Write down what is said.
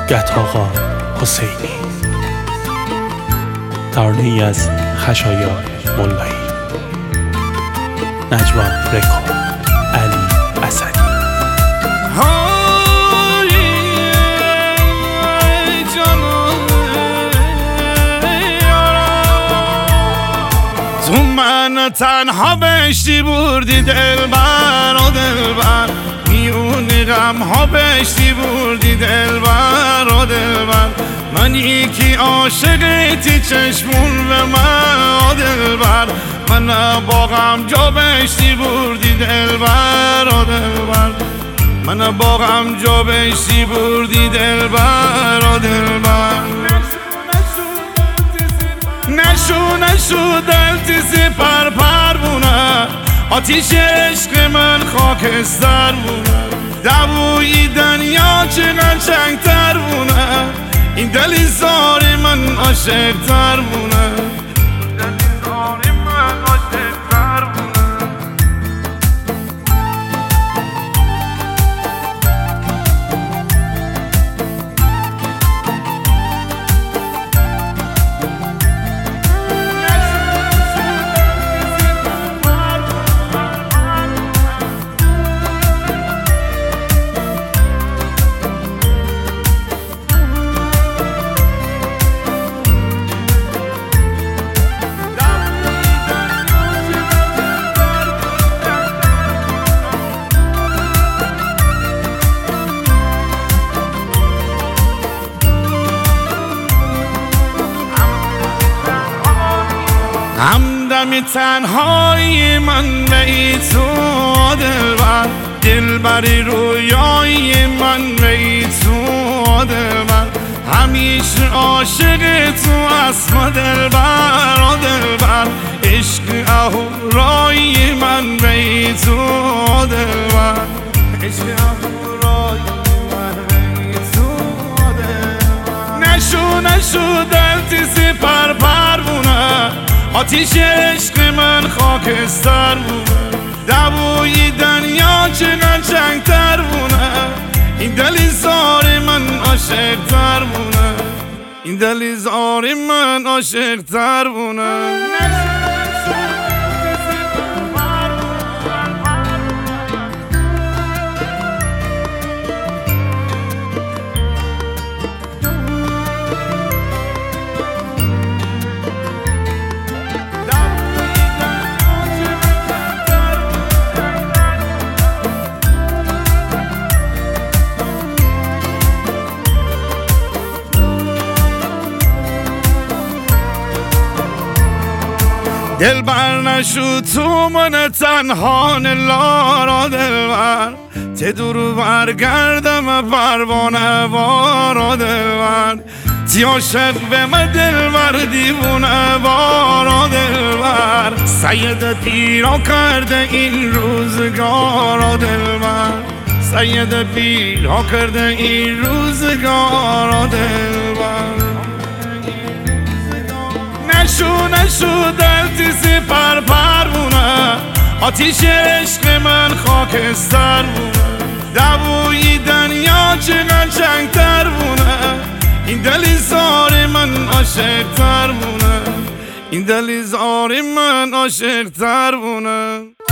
گتاقا حسینی، ترانه‌ای از خشایار ملایی، نجوا رکو، علی اسدی. تو من تنها بهشتی بردی دلبر و دلبر، میون غم ها بهشتی بردی دلبر و دلبر. من یکی عاشقتی چشمون به من و دلبر، من با غم جا بهشتی بردی دلبر و دلبر. من با غم جا بهشتی بردی دلبر و دلبر. نشو دلتی سپر پروونه، آتیش عشق من خاکستر بونه. دووی دنیا چه قشنگتر بونه، این دلی زار من عاشقتر بونه. همدم تنهایی من به ای تو دلبر، دلبری رویایی من به ای تو دلبر. همیشه عاشق تو اسم دلبر و دلبر، عشق اهورایی من به ای تو دلبر، عشق اهورایی من به ای تو دلبر. نشو دلتی سپر پروونه، آتیش عشق من خاکستر بونه. دووی دنیا چه قشنگتر بونه، این دلی زار من عاشقتر بونه، این دلی زار من عاشقتر بونه. دلبر نشو تو من تنها نلارا دلبر، ته دور برگردم پروانه وارا دلبر. تی عاشق به من دلبر دیوونه وارا دلبر، سید پیرا کرده این روزگارا دلبر، سید پیرا کرده این روزگارا دلبر. نشو دلتی سپر پروونه، آتیش عشق من خاکستر بونه. دووی دنیا چه قشنگتر بونه، این دلی زار من عاشقتر بونه، این دلی زار من عاشقتر بونه.